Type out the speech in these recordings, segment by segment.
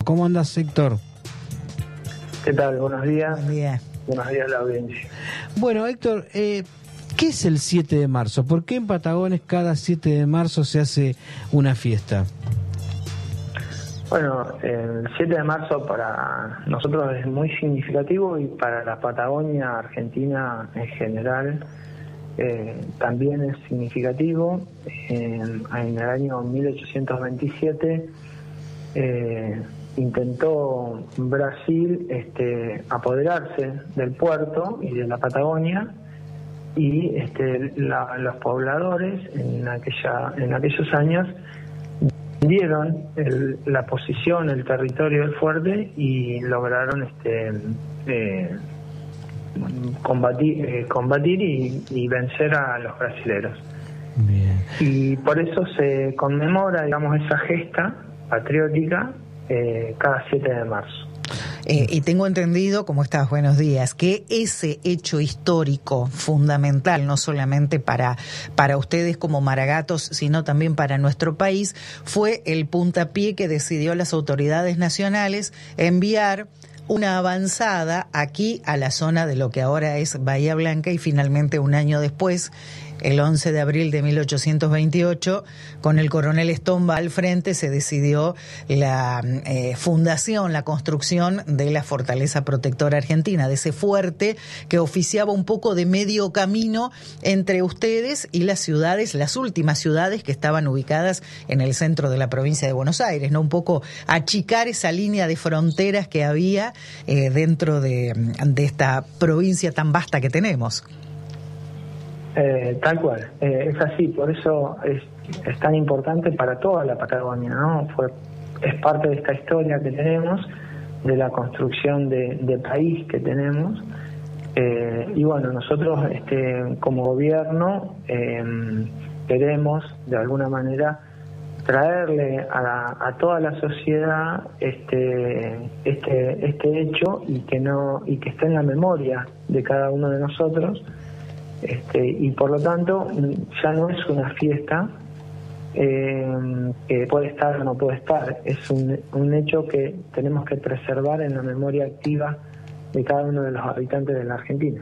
¿Cómo andas, Héctor? ¿Qué tal? Buenos días. Buen día. Buenos días a la audiencia. Bueno, Héctor, ¿qué es el 7 de marzo? ¿Por qué en Patagones cada 7 de marzo se hace una fiesta? Bueno, el 7 de marzo para nosotros es muy significativo y para la Patagonia Argentina en general también es significativo. En el año 1827 intentó Brasil apoderarse del puerto y de la Patagonia, y los pobladores en aquellos años dieron la posición, el territorio del fuerte y lograron combatir y vencer a los brasileros. Bien. Y por eso se conmemora, digamos, esa gesta patriótica cada 7 de marzo. Y tengo entendido, ¿cómo estás? Buenos días, que ese hecho histórico fundamental, no solamente para ustedes como Maragatos, sino también para nuestro país, fue el puntapié que decidió las autoridades nacionales enviar una avanzada aquí a la zona de lo que ahora es Bahía Blanca, y finalmente un año después, el 11 de abril de 1828, con el coronel Estomba al frente, se decidió la fundación, la construcción de la Fortaleza Protectora Argentina, de ese fuerte que oficiaba un poco de medio camino entre ustedes y las ciudades, las últimas ciudades que estaban ubicadas en el centro de la provincia de Buenos Aires, ¿no? Un poco achicar esa línea de fronteras que había dentro de esta provincia tan vasta que tenemos. Tal cual, es así, por eso es tan importante para toda la Patagonia, ¿no? Es parte de esta historia que tenemos, de la construcción de país que tenemos, y bueno, nosotros como gobierno queremos de alguna manera traerle a toda la sociedad este hecho y que esté en la memoria de cada uno de nosotros. Y por lo tanto ya no es una fiesta que puede estar o no puede estar, es un hecho que tenemos que preservar en la memoria activa de cada uno de los habitantes de la Argentina.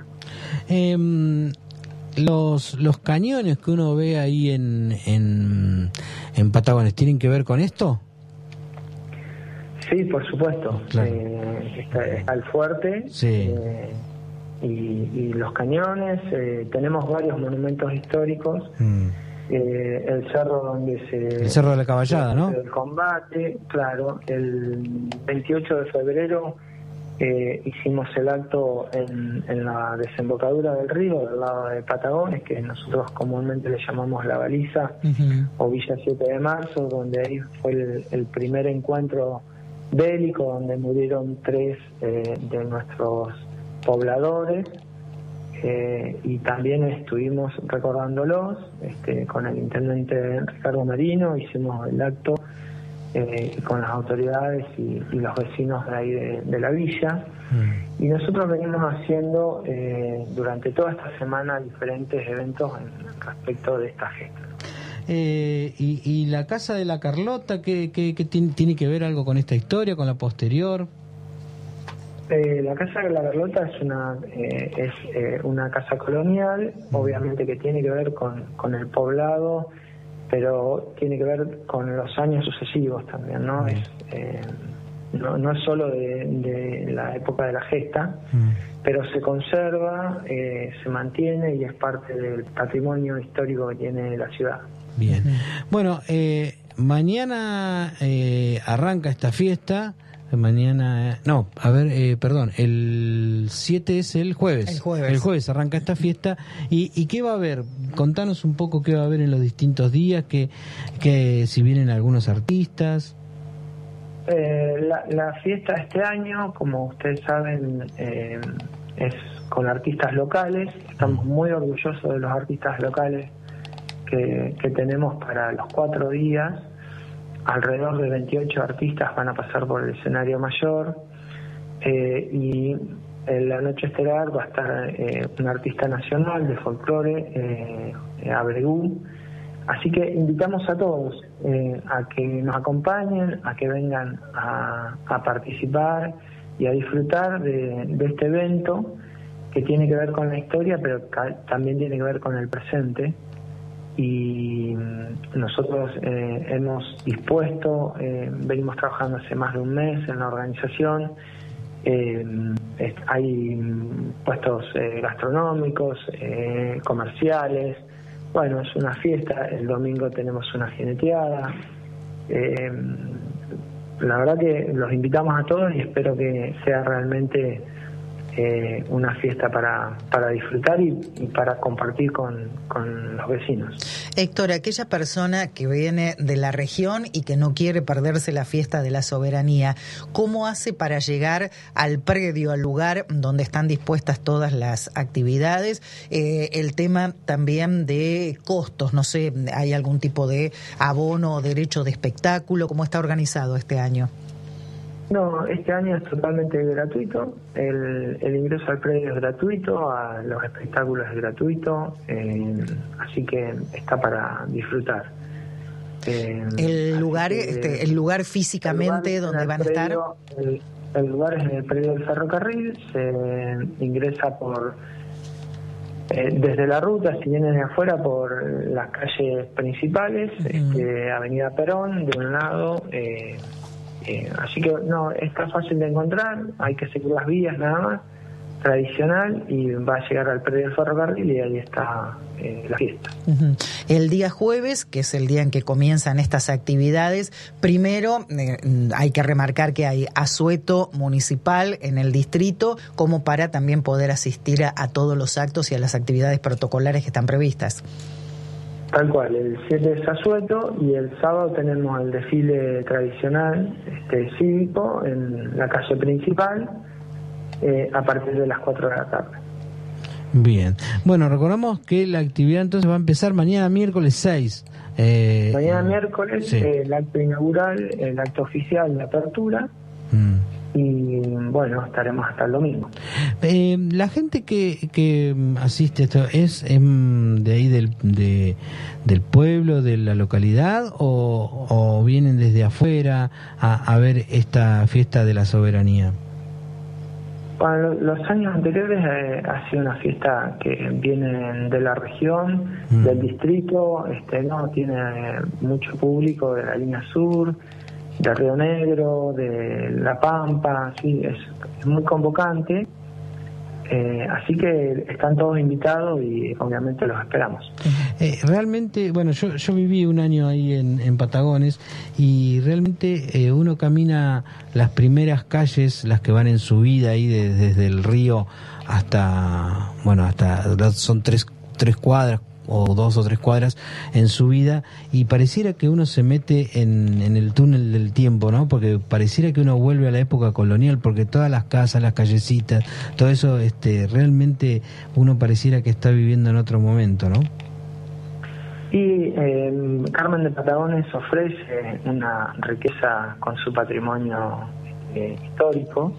Los cañones que uno ve ahí en Patagones, ¿tienen que ver con esto? Sí, por supuesto. Claro. Está el fuerte. Sí. Y los cañones, tenemos varios monumentos hictóricos, el cerro donde el cerro de la Caballada, ¿no? El combate, claro, el 28 de febrero hicimos el acto en la desembocadura del río, del lado de Patagones, que nosotros comúnmente le llamamos La Baliza, o Villa 7 de Marzo, donde ahí fue el primer encuentro bélico, donde murieron 3 de nuestros pobladores, y también estuvimos recordándolos con el intendente Ricardo Marino, hicimos el acto con las autoridades y los vecinos de ahí de la villa, y nosotros venimos haciendo durante toda esta semana diferentes eventos respecto de esta gesta. Y la Casa de la Carlota, ¿qué tiene que ver algo con esta historia, con la posterior? La Casa de la Carlota es una casa colonial, obviamente que tiene que ver con el poblado, pero tiene que ver con los años sucesivos también, ¿no? No es solo de la época de la gesta, pero se conserva, se mantiene y es parte del patrimonio histórico que tiene la ciudad. Bien. Bueno, mañana arranca esta fiesta. Mañana, el 7 es el jueves. El jueves arranca esta fiesta. ¿Y qué va a haber? Contanos un poco qué va a haber en los distintos días, que si vienen algunos artistas. La fiesta este año, como ustedes saben, es con artistas locales. Estamos muy orgullosos de los artistas locales que tenemos para los 4 días. Alrededor de 28 artistas van a pasar por el escenario mayor, y en la noche estelar va a estar un artista nacional de folclore, Abregú, Así que invitamos a todos a que nos acompañen, a que vengan a participar y a disfrutar de este evento que tiene que ver con la historia, pero también tiene que ver con el presente. Y nosotros hemos dispuesto, venimos trabajando hace más de un mes en la organización. Hay puestos gastronómicos, comerciales. Bueno, es una fiesta. El domingo tenemos una jineteada. La verdad que los invitamos a todos y espero que sea realmente una fiesta para disfrutar y para compartir con los vecinos. Héctor, aquella persona que viene de la región y que no quiere perderse la fiesta de la soberanía, ¿cómo hace para llegar al predio, al lugar donde están dispuestas todas las actividades? El tema también de costos, no sé, ¿hay algún tipo de abono o derecho de espectáculo? ¿Cómo está organizado este año? No, este año es totalmente gratuito. El ingreso al predio es gratuito, a los espectáculos es gratuito, así que está para disfrutar. El lugar físicamente donde van a estar. El lugar es en el predio del ferrocarril. Se ingresa por desde la ruta, si vienen de afuera, por las calles principales, Avenida Perón de un lado. Así que no, está fácil de encontrar, hay que seguir las vías nada más, tradicional, y va a llegar al predio del ferrocarril y ahí está la fiesta. El día jueves, que es el día en que comienzan estas actividades, primero hay que remarcar que hay asueto municipal en el distrito, como para también poder asistir a todos los actos y a las actividades protocolares que están previstas. Tal cual, el 7 es asueto y el sábado tenemos el desfile tradicional cívico en la calle principal a partir de las 4 de la tarde. Bien, bueno, recordamos que la actividad entonces va a empezar mañana miércoles 6. Mañana miércoles, sí. El acto inaugural, el acto oficial de apertura. Y bueno, estaremos hasta el domingo. La gente que asiste, esto ¿es de ahí del pueblo, de la localidad, o vienen desde afuera a ver esta fiesta de la soberanía? Bueno, los años anteriores ha sido una fiesta que viene de la región, del distrito, no tiene mucho público de la línea sur, de Río Negro, de La Pampa, sí, es muy convocante, así que están todos invitados y obviamente los esperamos. Realmente, bueno, yo viví un año ahí en Patagones y realmente uno camina las primeras calles, las que van en subida ahí desde el río hasta son tres cuadras, o 2 o 3 cuadras en subida, y pareciera que uno se mete en el túnel del tiempo, ¿no? Porque pareciera que uno vuelve a la época colonial, porque todas las casas, las callecitas, todo eso, realmente uno pareciera que está viviendo en otro momento, ¿no? Y Carmen de Patagones ofrece una riqueza con su patrimonio histórico.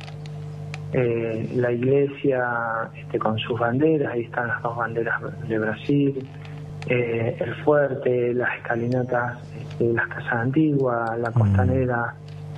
La iglesia con sus banderas, ahí están las 2 banderas de Brasil, el fuerte, las escalinatas, las casas antiguas, la costanera,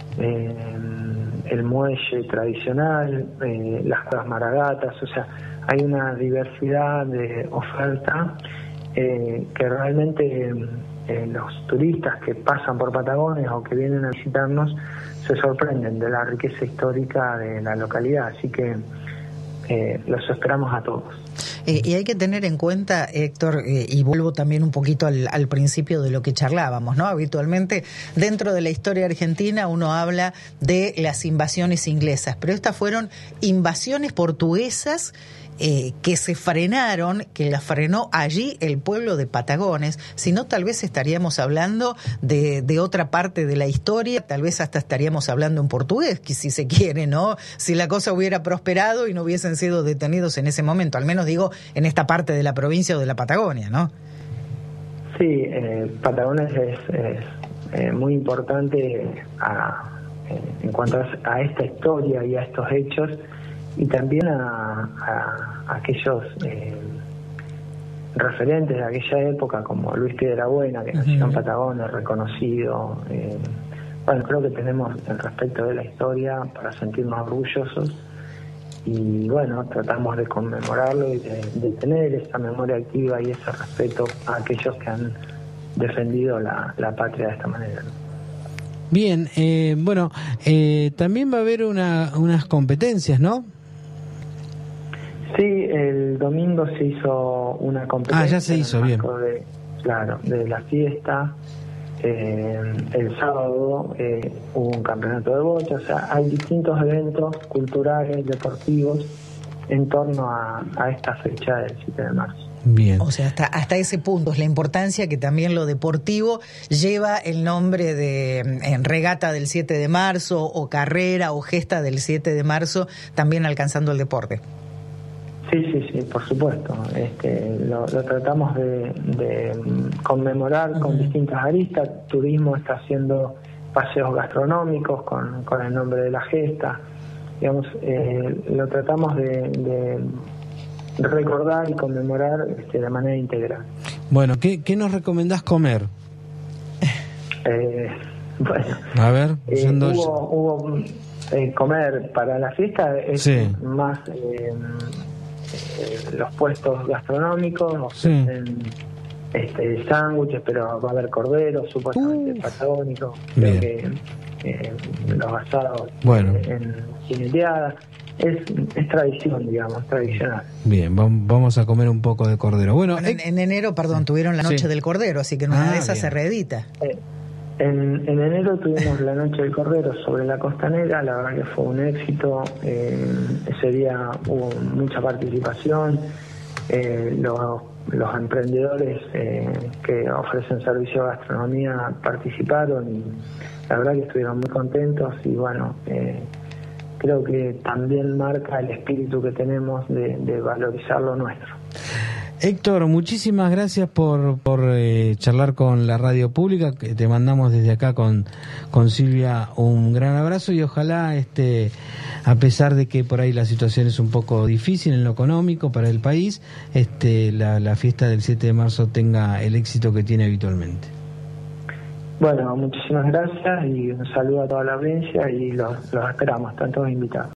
el muelle tradicional, las casas maragatas, o sea, hay una diversidad de oferta que realmente los turistas que pasan por Patagones o que vienen a visitarnos se sorprenden de la riqueza histórica de la localidad, así que los esperamos a todos. Y hay que tener en cuenta, Héctor, y vuelvo también un poquito al principio de lo que charlábamos, ¿no? Habitualmente dentro de la historia argentina uno habla de las invasiones inglesas, pero estas fueron invasiones portuguesas que se frenaron, que las frenó allí el pueblo de Patagones. Si no, tal vez estaríamos hablando de otra parte de la historia, tal vez hasta estaríamos hablando en portugués, que si se quiere, ¿no? Si la cosa hubiera prosperado y no hubiesen sido detenidos en ese momento, al menos digo, en esta parte de la provincia o de la Patagonia, ¿no? Sí, Patagones es muy importante en cuanto a esta historia y a estos hechos, y también a aquellos referentes de aquella época como Luis Piedrabuena, que nació en Patagonia, reconocido. Bueno, creo que tenemos el respeto de la historia para sentirnos orgullosos y bueno, tratamos de conmemorarlo y de tener esa memoria activa y ese respeto a aquellos que han defendido la patria de esta manera, ¿no? Bien, bueno, también va a haber unas competencias, ¿no? Sí, el domingo se hizo una competencia. Ya se hizo, bien. De la fiesta. El sábado hubo un campeonato de bocha, o sea, hay distintos eventos culturales, deportivos, en torno a esta fecha del 7 de marzo. Bien. O sea, hasta ese punto es la importancia que también lo deportivo lleva el nombre de regata del 7 de marzo o carrera o gesta del 7 de marzo, también alcanzando el deporte. Sí, por supuesto. Lo tratamos de conmemorar con distintas aristas. Turismo está haciendo paseos gastronómicos con el nombre de la gesta. Digamos, lo tratamos de recordar y conmemorar de manera integral. Bueno, ¿qué nos recomendás comer? Bueno, a ver, hubo comer para la fiesta es más los puestos gastronómicos, sándwiches, pero va a haber cordero, supuestamente patagónico, creo que los asados en jineteada. Es tradición, digamos, tradicional. Bien, vamos a comer un poco de cordero. Bueno, en enero, tuvieron la Noche del Cordero, así que en una de esas se reedita. En enero tuvimos la Noche del Cordero sobre la Costanera, la verdad que fue un éxito. Ese día hubo mucha participación. Los emprendedores que ofrecen servicio de gastronomía participaron y la verdad que estuvieron muy contentos y bueno, creo que también marca el espíritu que tenemos de valorizar lo nuestro. Héctor, muchísimas gracias por charlar con la radio pública. Te mandamos desde acá con Silvia un gran abrazo y ojalá, a pesar de que por ahí la situación es un poco difícil en lo económico para el país, la fiesta del 7 de marzo tenga el éxito que tiene habitualmente. Bueno, muchísimas gracias y un saludo a toda la audiencia y los esperamos, están todos invitados.